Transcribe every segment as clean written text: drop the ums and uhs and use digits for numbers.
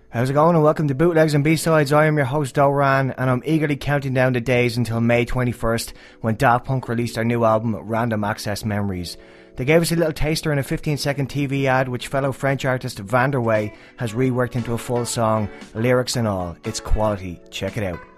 How's it going, and welcome to Bootlegs and B-Sides. I am your host Doran, and I'm eagerly counting down the days until May 21st when Daft Punk released their new album Random Access Memories. They gave us a little taster in a 15-second TV ad which fellow French artist Vanderway has reworked into a full song, lyrics and all. It's quality. Check it out.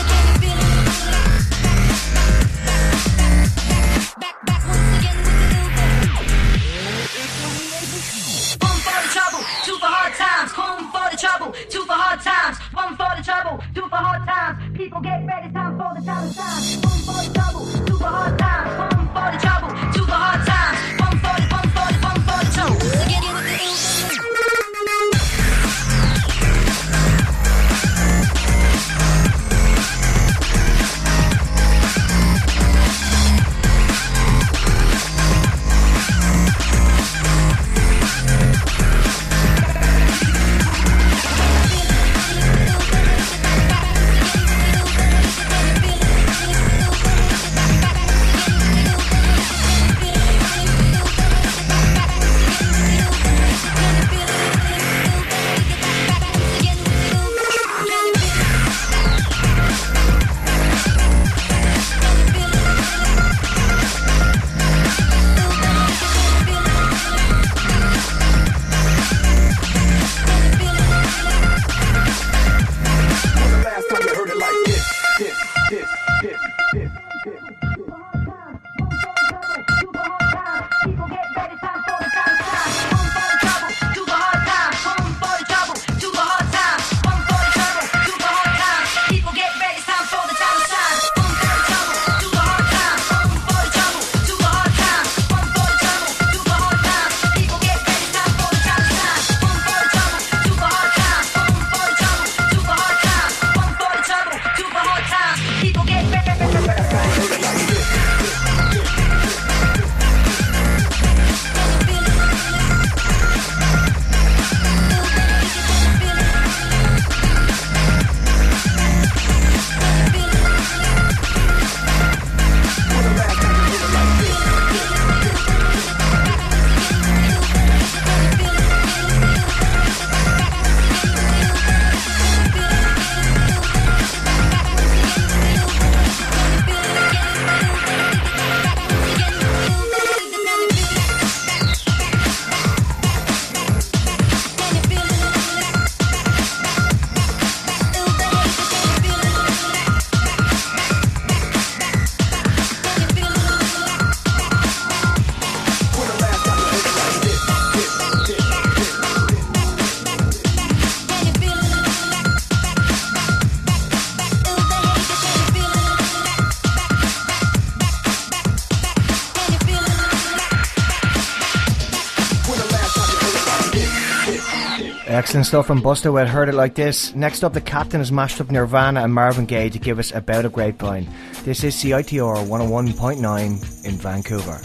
Back once again with the Excellent stuff from Busta with Heard It Like This. Next up, The Captain has mashed up Nirvana and Marvin Gaye to give us About a Grapevine. This is CITR 101.9 in Vancouver.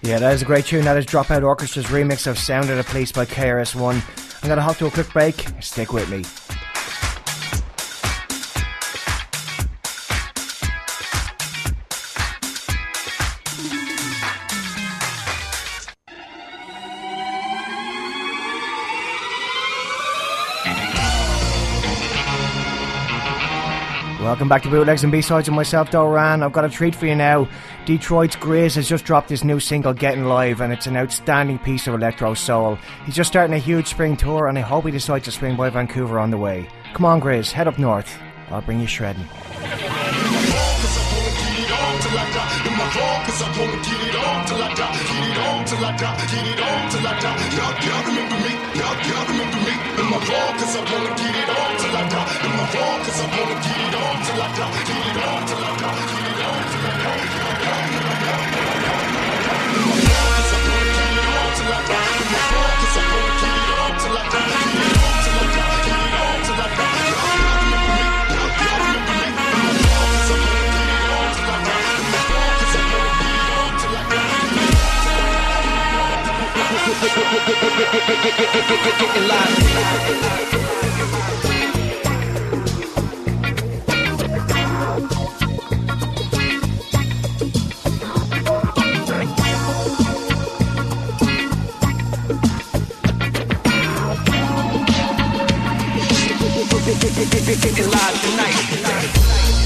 Yeah, that is a great tune. That is Dropout Orchestra's remix of Sound of the Police by KRS-One. I'm going to hop to a quick break. Stick with me. Welcome back to Bootlegs and B-Sides with myself, Doran. I've got a treat for you now. Detroit's Grizz has just dropped his new single, Getting Live, and it's an outstanding piece of electro soul. He's just starting a huge spring tour, and I hope he decides to swing by Vancouver on the way. Come on, Grizz, head up north. I'll bring you shredding. Getting live. Getting live tonight.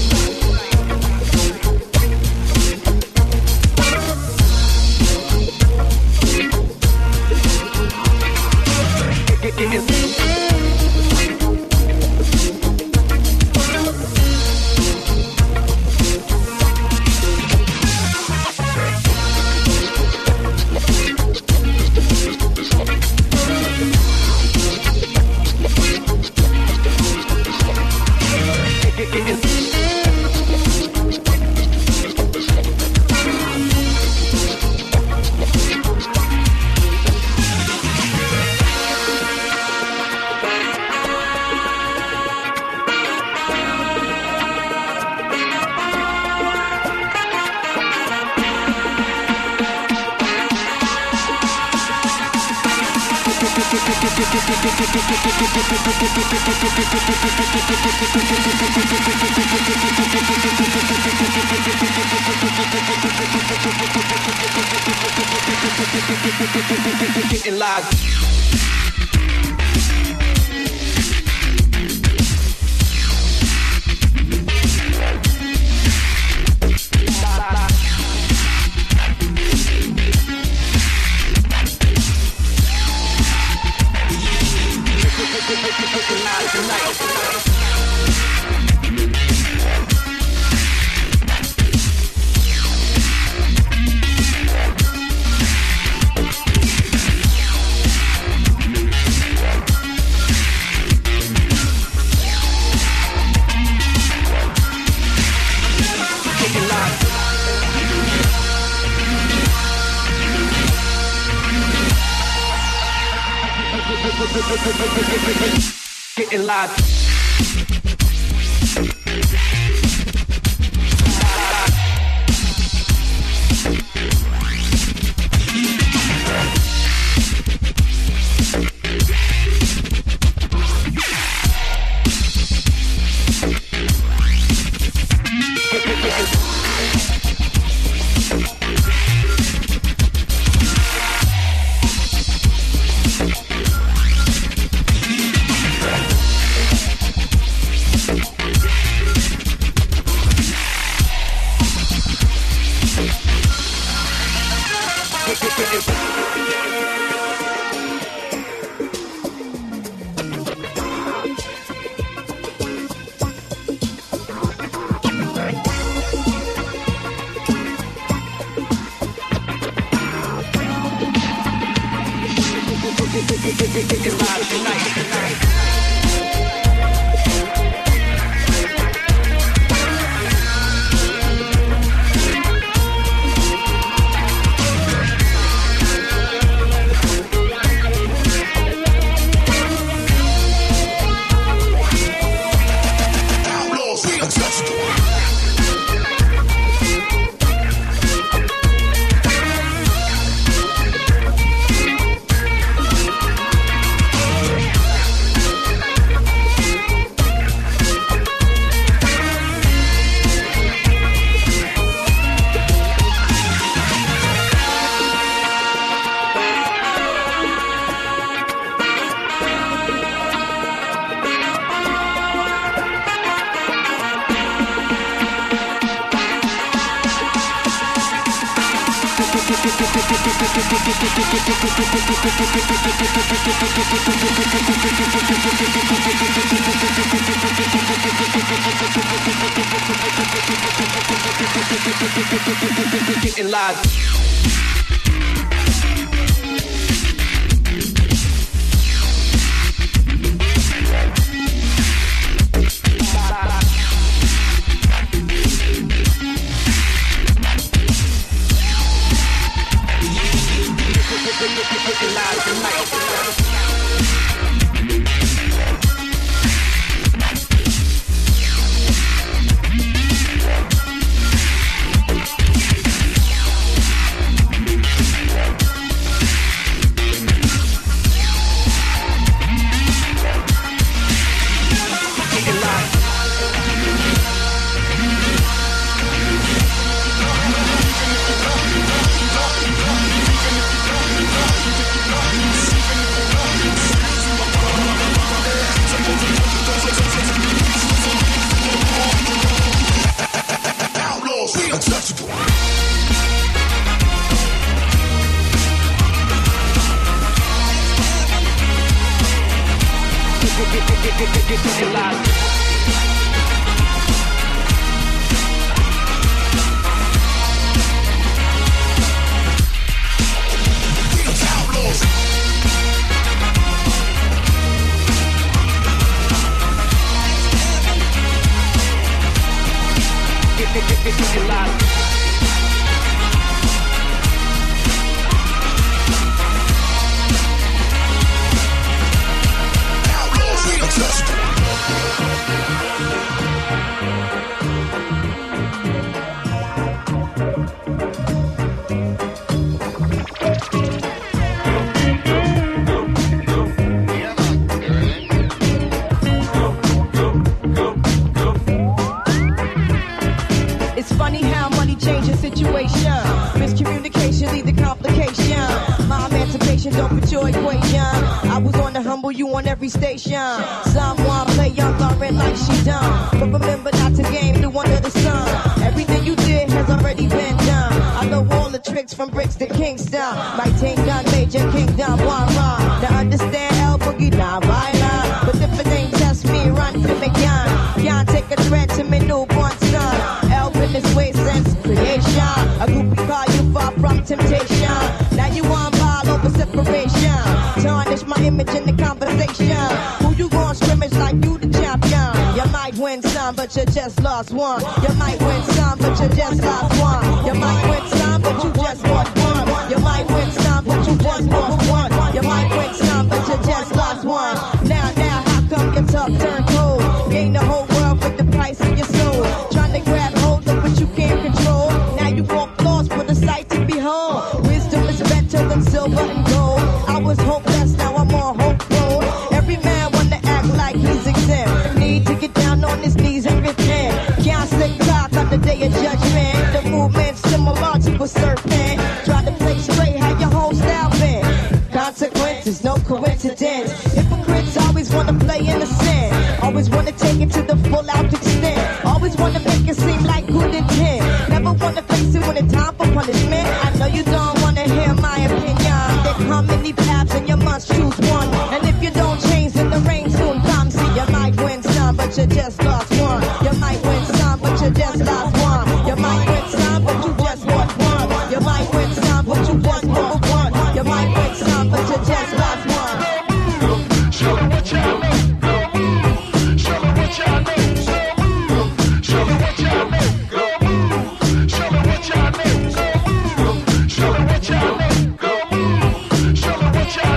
Getting live. Getting live. Getting live tonight. Getting live. Getting live. Getting live. It's funny how money changes situation. Miscommunication lead to complication. My emancipation don't fit your equation. I was on the humble, you on every station. Someone play young Lauren like she done. But remember not to game the one of the sun. Everything you did has already been done. I know all the tricks from bricks to Kingston. My team done Major Kingdom, one run. Now understand El Boogie, not violent. But if it ain't just me, run to me, can't take a threat to me newborn son. El in this way since creation. A groupie call you far from temptation. Now you want ball over separation. Tarnish my image in the conversation. Who you gon' scrimmage like you the champion? You might win some, but you just lost one. You might win some, but you just lost one. You might win some, but you just won one. You might win some, but you just lost one. You might win some, but you just lost one. Now, how come your tough turn cold? Gain the whole world with the price of your soul. Trying to grab hold of what you can't control. Now you walk lost for the sight to behold. Wisdom is better than silver and gold. I was hopeless, now I'm more hopeful. Every man wanna act like he's exempt. Need to get down on his knees and repent. Can't slick talk on the day of judgment. The movement's similar to a serpent. Try to play straight, how your whole style been. Consequences, no coincidence. Hypocrites always wanna play innocent. Always wanna take it to the full out extent. Always wanna make it seem like good intent. Never wanna face it when it's time for punishment. I know you don't wanna hear my opinion. There come many paths and you must choose one. And if you don't change, then the rain soon comes. See, you might win some, but you just lost one. You might win some, but you just lost one. You might win some, but you just won one. You might win some, but you just won one. You might win some, but you just lost one. Show me what you know. Show me what you know. Show me what you know. Show me what you know. Show me what you know. Show me what you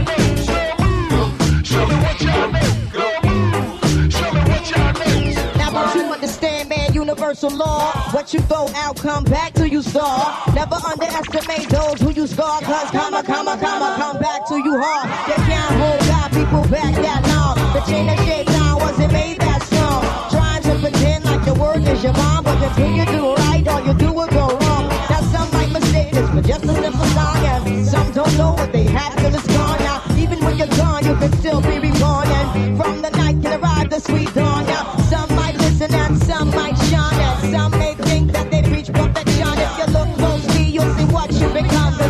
know. Show me what you know. Show me what you know. Now don't you understand, man, universal law? What you throw out, come back till you star. Never underestimate those who you scar, cause come back to you hard. They can't hold God, people back that long. The chain that shaped down wasn't made that strong. Trying to pretend like your word is your mom, but until you do right, all you do will go wrong. Now some might mistake this for just a simple song, and some don't know what they had till it's gone. Now even when you're gone, you can still be reborn, and from the night can arrive the sweet dawn. Now some might listen and some might shine, and some may think that they reach perfection. If you look closely, you'll see what you become.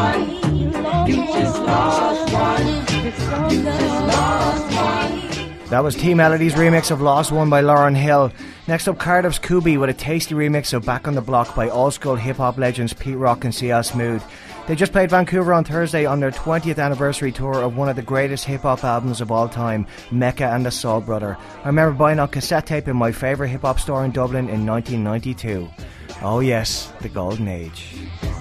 one. You just lost one. You just lost one. That was T Melody's remix of Lost One by Lauryn Hill. Next up, Cardiff's Kubi with a tasty remix of Back on the Block by old school hip hop legends Pete Rock and CL Smooth. They just played Vancouver on Thursday on their 20th anniversary tour of one of the greatest hip hop albums of all time, Mecca and the Soul Brother. I remember buying on cassette tape in my favourite hip hop store in Dublin in 1992. Oh yes, the golden age.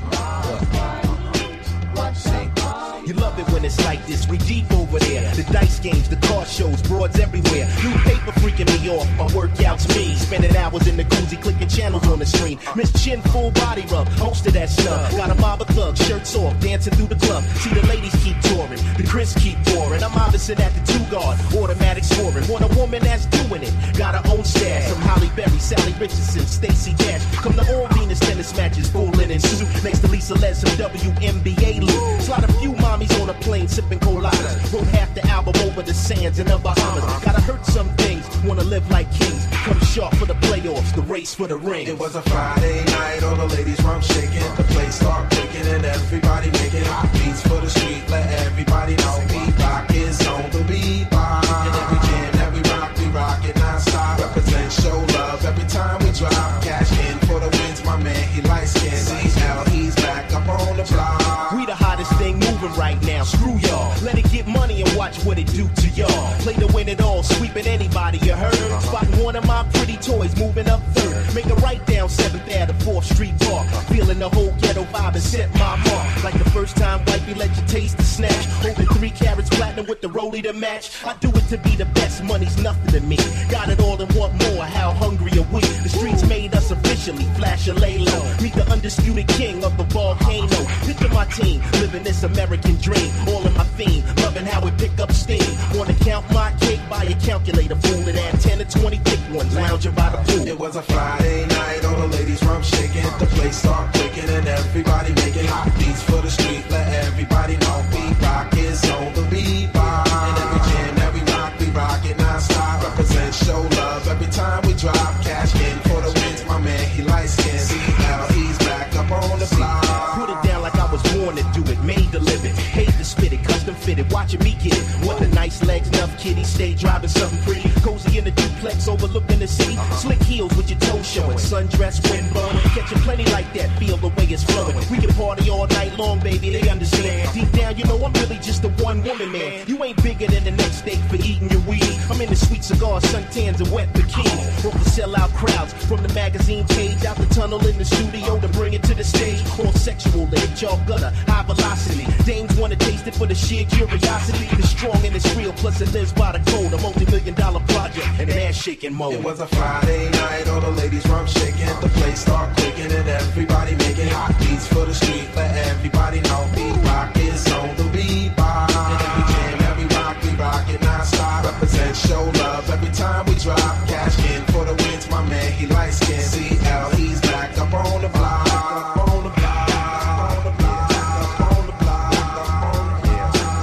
You love it when it's like this, we deep over there. The dice games, the car shows, broads everywhere. New paper freaking me off, my workout's me. Spending hours in the koozie, clicking channels on the screen. Miss Chin, full body rub, most of that snub. Got a mob of thugs, shirts off, dancing through the club. See the ladies keep touring, the Chris keep pouring. I'm opposite at the 2-guard, automatic scoring. Want a woman that's doing it, got her own stash. From Holly Berry, Sally Richardson, Stacey Dash. Come to all Venus tennis matches, full linen suit. Next to Lisa Les, some WNBA loot. Slide a few mommies on a plane, sipping coladas. Wrote half the album over the sands in the Bahamas. Gotta hurt some things, wanna live like kings. Come sharp for the playoffs, the race for the ring. It was a Friday night, all the ladies rump shaking. The place start clicking and everybody making hot beats for the street. Let everybody know beat rock is on the beat bar. And every jam that we rock it non-stop. Represent, show love every time we drop. Cash in for the wins, my man, he light skin. CL, he's back up on the block. We the hottest thing moving right now, screw y'all. Let it get money and watch what it do to y'all. Play to win it all, sweeping anybody you heard. Spotting one of my pretty toys, moving up third. Make a right down 7th Ave, 4th Street Park. Feeling the whole ghetto vibe and set my mark. Like the first time wifey let you taste the snatch. Holding 3 carats platinum with the rollie to match. I do it to be the best, money's nothing to me. Got it all and want more, how hungry are we? The streets made us officially, flash and lay low. Meet the undisputed king of the volcano. Picture my team, living this American dream. All in my theme, loving how it pick up steam. Wanna count my cake, buy a calculator, fool it. Add 10 to 20 thick ones, lounging by the pool. It was a Friday night, all the ladies rump shaking. The place start clicking and everybody making hot beats for the street. Let everybody know beat rock is on the beat bar. And every jam that we rock it non-stop. Represent, show love every time we drop. Cash in for the wins, my man, he light skin. CL, he's back up on the block. Put it down like I was born to do it, made to live it. Hate to spit it, custom fitted, watching me get it. What the nice legs, enough kitty, stay driving something pretty. Cozy in the duplex, overlooking the city. Slick heels with your toes showing, sundress, wind blowing. Catching plenty like that, feel the way it's flowing. We can party all night long, baby, they understand. Deep down, you know I'm really just a one-woman man. You ain't bigger than the next steak for eating your weed. I'm in the sweet cigars, suntans, and wet bikinis. Broke the sellout crowds, from the magazine page out the tunnel in the studio to bring it to the stage. All sexual, they hit y'all gutter, high velocity. Dames wanna taste it for the sheer curiosity. It's strong and it's real, plus it lives by the code. A multi-million-dollar project and an ass-shaking mode. It was a Friday night, all the ladies rump shaking. The place start clicking and everybody making hot beats for the street. Let everybody know beat rock is on the beat bar. And every jam that we rock it non-stop. Represent, show love every time we drop. Cash in for the wins, my man, he light skin. CL, he's back up on the block. Up on the block, up on the block, up on the block, up on the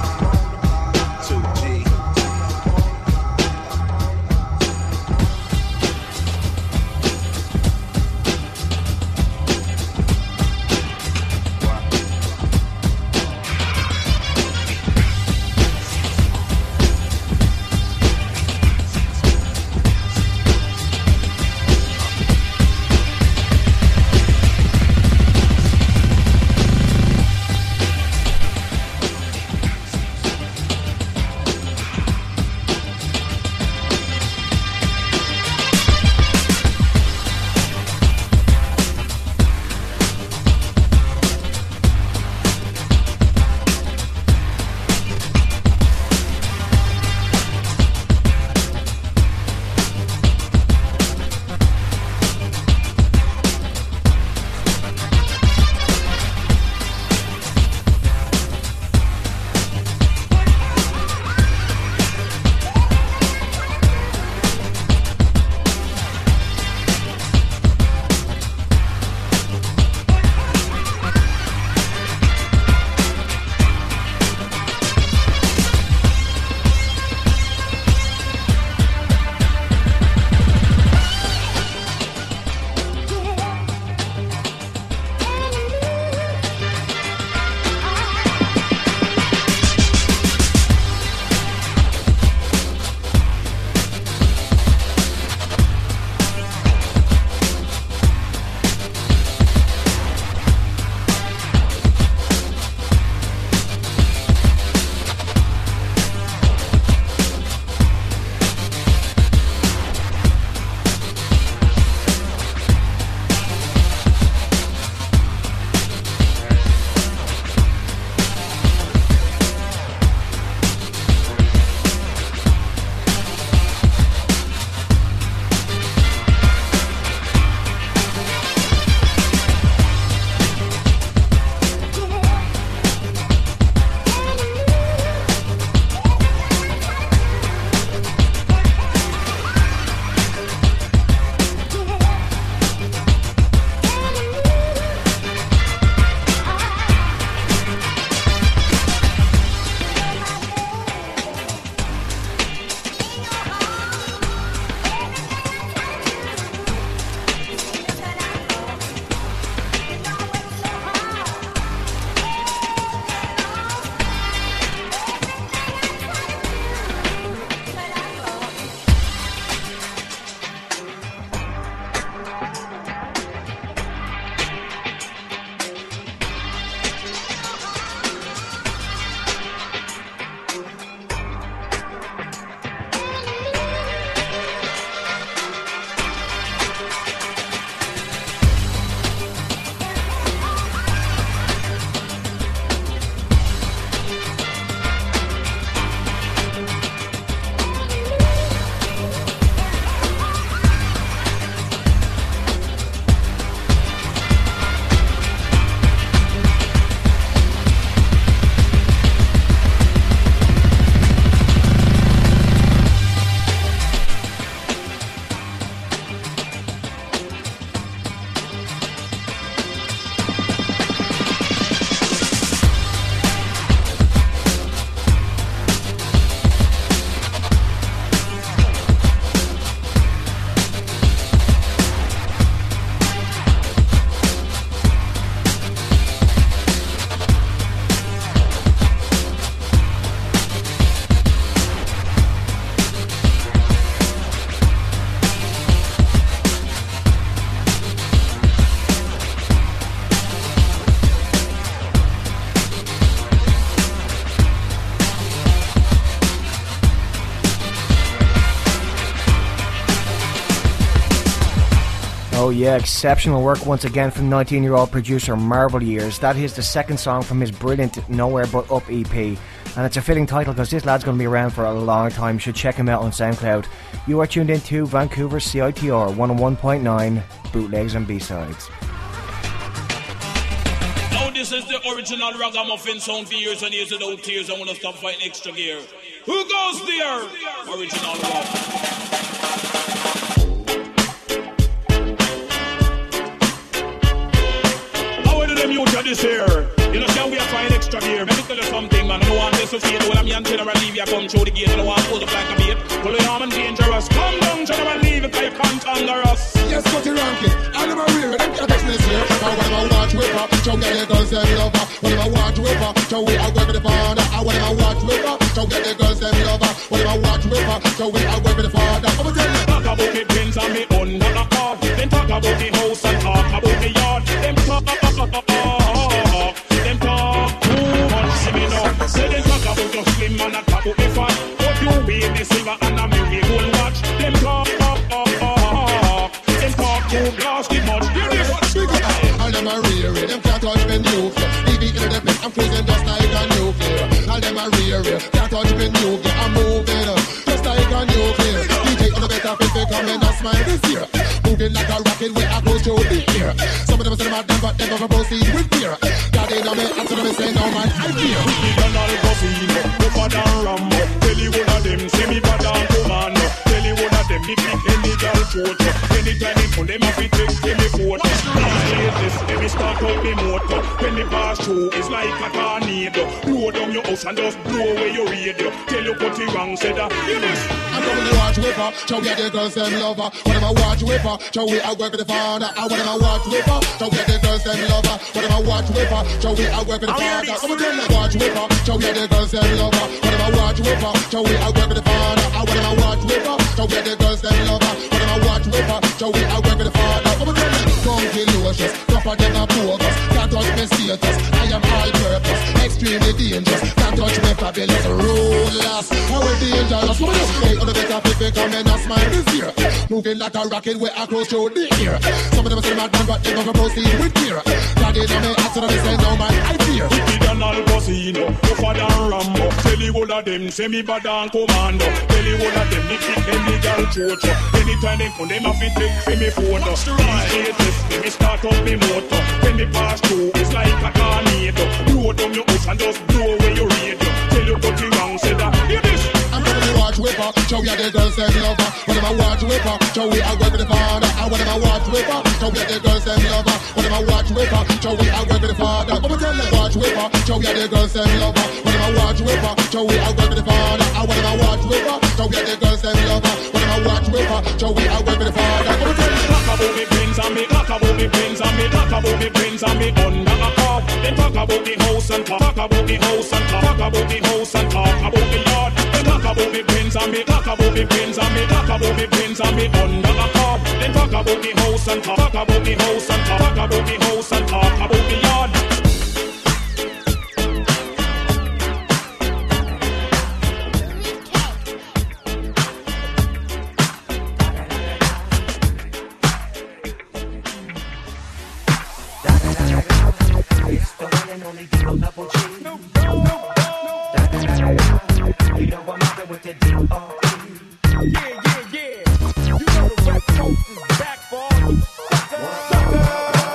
block. 2G. Oh yeah, exceptional work once again from 19-year-old producer Marvel Years. That is the second song from his brilliant Nowhere But Up EP. And it's a fitting title because this lad's going to be around for a long time. You should check him out on SoundCloud. You are tuned into Vancouver CITR 101.9 Bootlegs and B-Sides. Now this is the original ragamuffin sound for years and years without tears. I want to stop fighting extra gear. Who goes there? Original rock. Future this year. You know, say we are trying extra gear. Let me tell you something, man. I don't want this to fade. When I'm young, general leave you come through the gate. I don't want to hold up like a bait. Pull your arm and dangerous. Come down, general leave it, cause you can't under us. Yes, got it ranking. I'm a real, them can't touch this here. Whenever I watch with her, show get the girls them love her. Whenever I watch with her, show we are working the father. Whenever I watch with her, show get the girls them love her. Whenever I watch with her, show we are working the father. I'm gonna tell you. Talk about the pins and me under the car. Then talk about the house and talk about the yard. Them talk too much, see me now. Say they talk about the slim and a talk about the fat. But you wear the silver and a mirror gold watch. Them talk too blasted much. Hear this? All them are rear, them can't touch me nuclear. Even in the pit, I'm cruising just like a nuclear. All them are rear, can't touch me nuclear. I'm moving just like a nuclear. DJ on the better fit, they come and a smile this year. Moving like a rocket, where I go to the ear. Some of them say them but they never proceed with fear. God they know me, and some of them say no man, I fear. We done all casino, tougher than Rambo. Tell you one of them, say me bad and commando. Tell you one of them, me pick any girl photo. Anytime they pull them off, it takes me photo. This, let me start out the motor. When they pass through, it's like a tornado. Blow down your house and just blow away your radio. Tell you what you wrong, said that. Hear this? I'm coming to watch with her, show get the girls them love her. Whenever I watch with her, show we are working the father. Whenever I watch with her, show get the girls them love her. Whenever I watch with her, show we are working the father. I'm gonna tell you, watch with her, show get the girls them love her. Whenever I watch with her, show we are working the father. Whenever I watch with her, show get the girls them love her. Whenever I watch with her, show we are working the father. I'm gonna tell you, funky luscious, tougher than a bogus. Can't touch me status, I am all purpose, extremely dangerous. Can't touch me fabulous, ruthless. How we dangerous? What do? Hey, on the better people come and a smile this year. Moving like a rocket, where I close to the ear. Some of them say mad man, but they never proceed with fear. God they know me, answer them, they say no man, I fear. We done all casino, tougher than Rambo. Tell you all of them, say me bad and commando. Tell you all of them, me pick any girl photo. Anytime they come, them have to take for me photo. Let me start up me motor. When me pass through, it's like a tornado. Blow down your house and just blow away your radio. Tell you what you wrong, say that. Hear this? I'm coming to watch with her, show we are the girls them love her. Whenever I watch with her, show we are working the father. Whenever I watch with her, show we are the girls them love her. Whenever I watch with her, show we are working the father. I'm gonna tell you, watch with her, show we are the girls them love her. Whenever I watch with her, show we are working the father. Whenever I watch with her, show we are the girls them love her. Whenever I watch with her, show we are working the father. I'm gonna tell you. Talk about me pins and me, talk about me pins and me, talk about me pins and me under a car. Then talk about the house and talk about the house and talk about the house and talk about the yard. Then talk about me pins and me, talk about me pins and me, talk about me pins and me under a car. Then talk about the house and talk about the house and talk about the house and talk about the yard. It's the one and only D-O double G. You know I'm out there with the D-O-E. Yeah. You know the West Coast is back for all you suckers.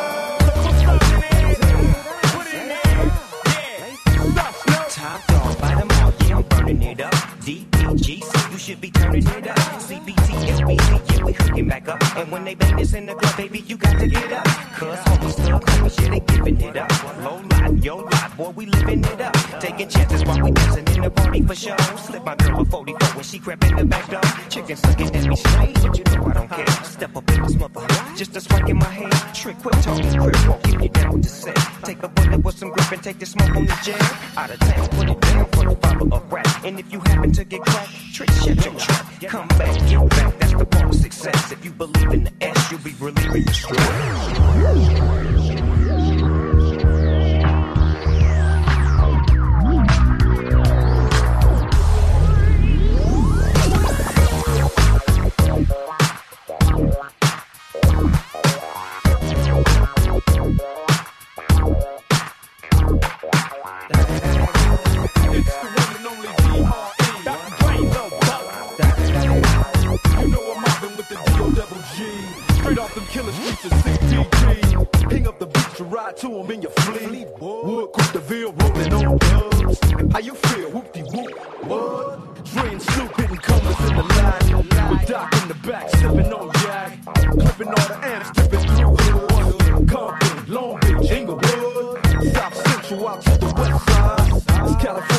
Put it in there. Yeah. Top dog, bite them out, yeah, I'm burning it up. DPGC, you should be turning it up. CBT, LBT, yeah, we hooking back up. And when they bang this in the club, baby, you got to get up. Cause homies stuck, homies, yeah, they giving it up. Low life, yo life, boy, we living it up. Taking chances while we dancing in the party for show. Slip my girl a 44 when she crept in the back door. Chicken sucking at me straight, but you know I don't care. Step up in this mother, just a swank in my hand. Trick, quit talking, crib walk, keep you down with the set. Take a bullet with some grip and take the smoke on the jet. Out of town, put it down for the follow up rap. And if you happen to get cracked, trick, shut your trap. Come back, get back, that's the part of success. If you believe in the S, you'll be relieving your stress.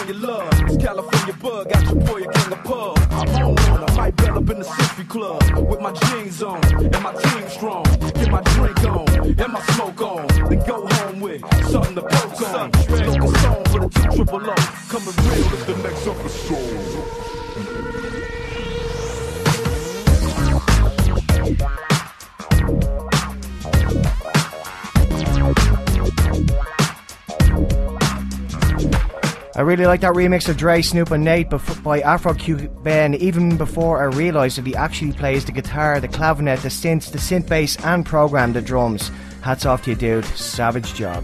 California love. It's California bug, got your boy a king of pub. I'm on one, I might bell up in the Symphony Club with my jeans on and my team strong. Get my drink on and my smoke on, then go home with something to poke on. Smoke a song for the 2 triple O. Coming real is the next episode. I really like that remix of Dre, Snoop and Nate by Afro-Cuban, even before I realised that he actually plays the guitar, the clavinet, the synths, the synth bass and programmed the drums. Hats off to you, dude. Savage job.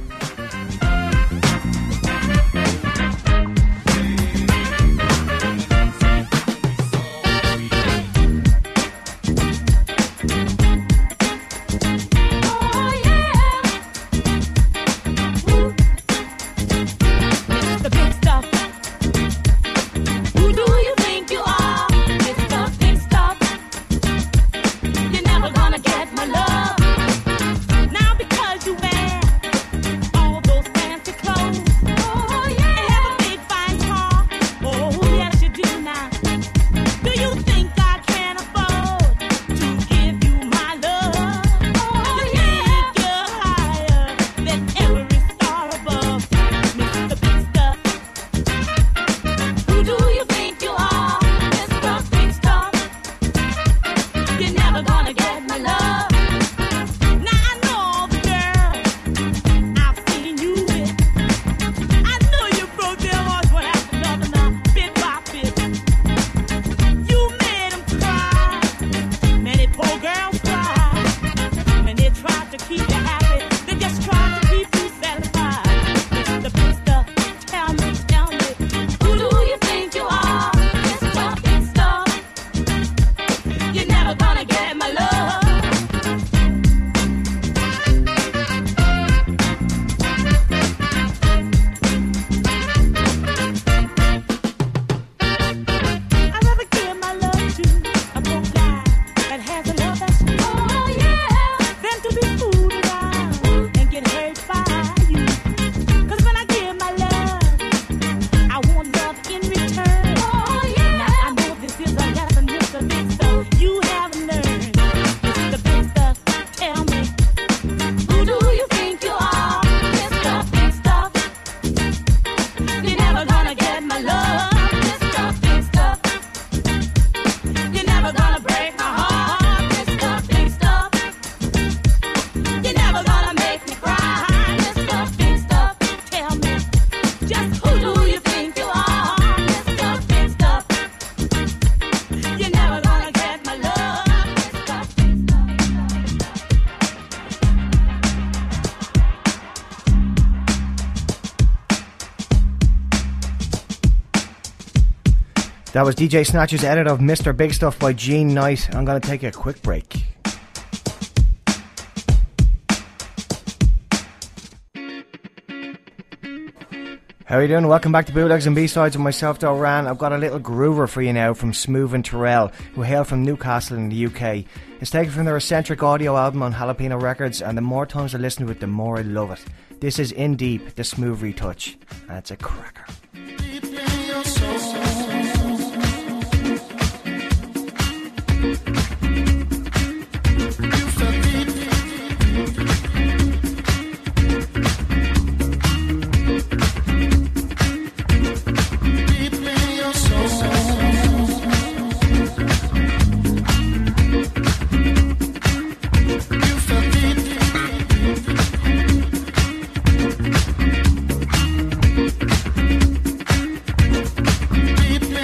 That was DJ Snatcher's edit of Mr. Big Stuff by Gene Knight. I'm going to take a quick break. How are you doing? Welcome back to Bootlegs and B-Sides with myself, Doran. I've got a little groover for you now from Smooth and Terrell, who hail from Newcastle in the UK. It's taken from their eccentric audio album on Jalapeno Records, and the more times I listen to it, the more I love it. This is In Deep, the Smooth retouch, and it's a cracker. Deep in your soul. Deep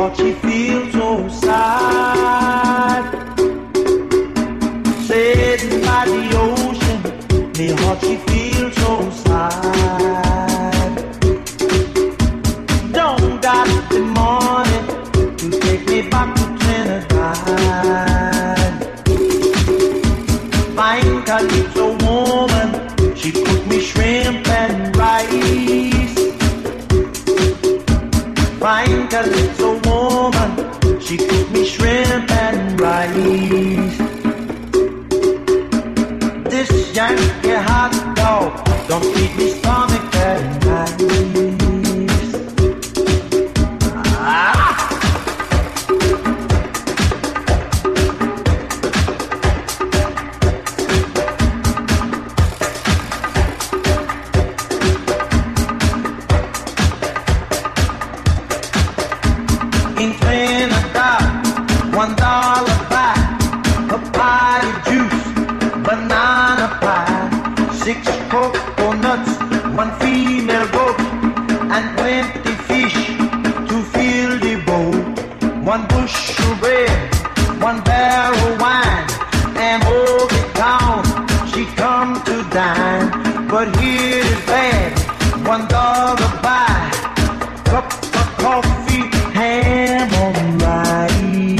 heart she feels so sad. Sitting by the ocean, me heart she feels so sad. Don't got the money to take me back to Trinidad. Fine calypso woman, she cooked me shrimp and rice. Fine calypso woman, she cooked me shrimp and rice. This Yankee hot dog don't feed me stomach very nice. In Trinidad, $1 buy a pie of juice, banana pie, 6 coconuts, 1 female goat, and 20 fish to fill the boat. 1 bushel bread, 1 barrel wine, and all the town she come to dine. But here is bad, $1 buy, cup of coffee, ham on rice.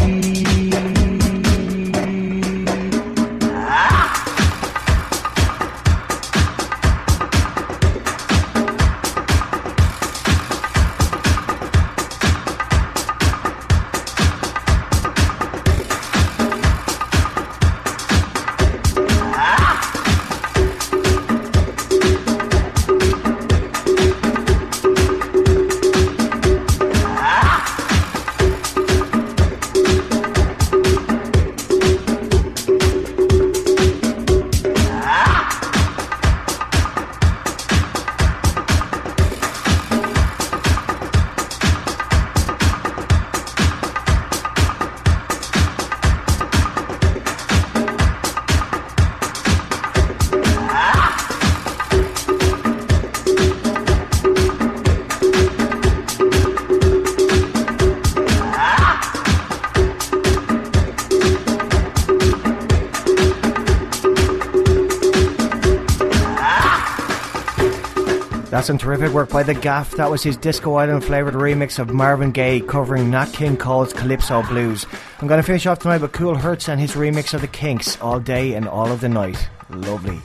That's some terrific work by The Gaff. That was his Disco Island flavoured remix of Marvin Gaye covering Nat King Cole's Calypso Blues. I'm going to finish off tonight with Cool Hertz and his remix of The Kinks, All Day and All of the Night. Lovely.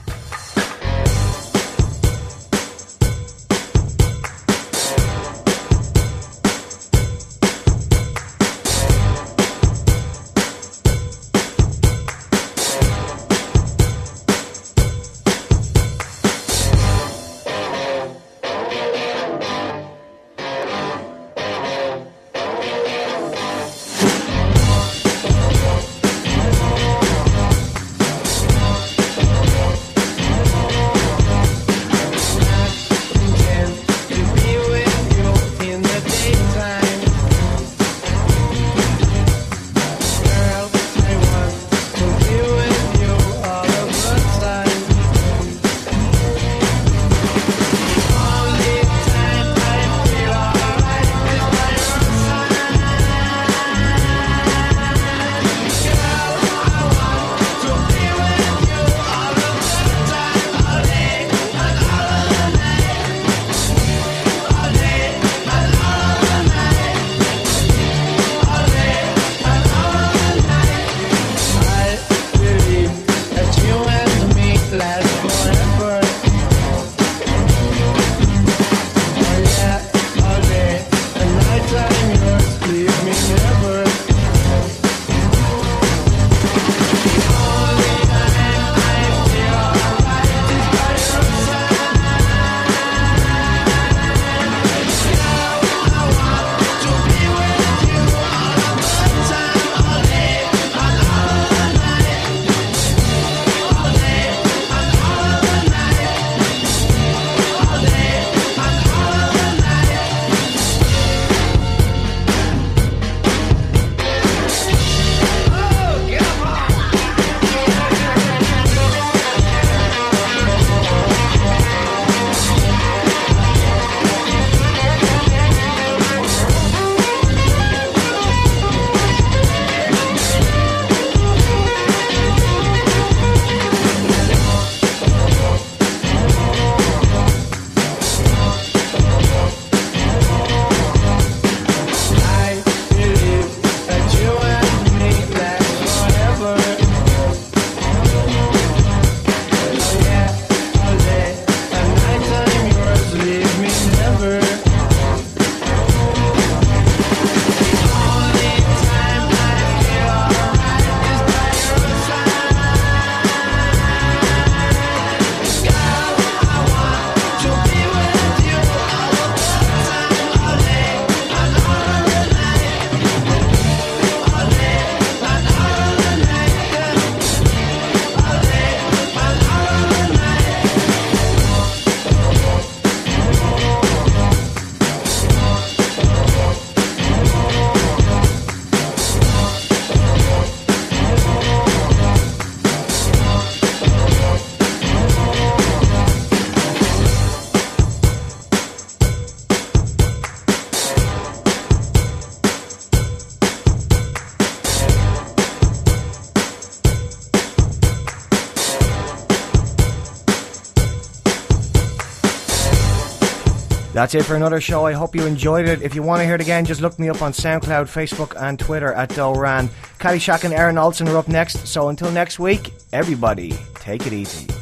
That's it for another show. I hope you enjoyed it. If you want to hear it again, just look me up on SoundCloud, Facebook and Twitter at Doran. Caddyshack and Aaron Olsen are up next. So until next week, everybody, take it easy.